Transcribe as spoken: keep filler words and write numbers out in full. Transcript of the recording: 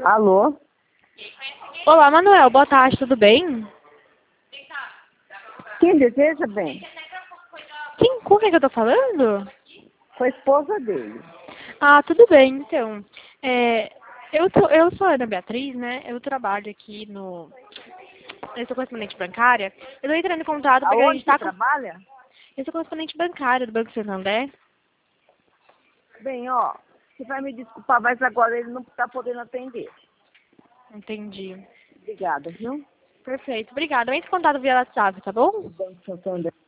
Alô? Olá, Manuel. Boa tarde, tudo bem? Quem deseja, bem? Quem, com quem que eu tô falando? Com a esposa dele. Ah, tudo bem, então. É, eu, tô, eu sou a Ana Beatriz, né? Eu trabalho aqui no... Eu sou correspondente bancária. Eu tô entrando em contato porque a Aonde gente você tá com... trabalha? Eu sou correspondente bancária do Banco Santander. Bem, ó, você vai me desculpar, mas agora ele não está podendo atender. Entendi. Obrigada, viu? Perfeito, obrigada. Eu entro em contato via WhatsApp, tá bom? O Banco Santander.